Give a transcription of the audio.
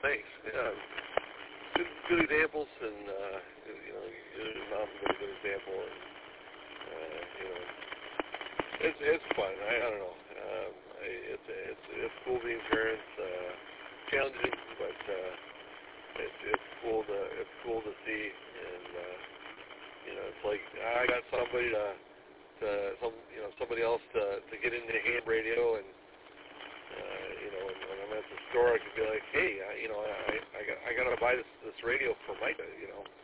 thanks. Yeah, good examples, and your mom's a good example, and it's fun. I don't know. It's cool being parents. Challenging, but it's cool to see, and it's like I got somebody somebody else to get into ham radio, and when I'm at the store, I could be like, hey, I got to buy this radio for Micah,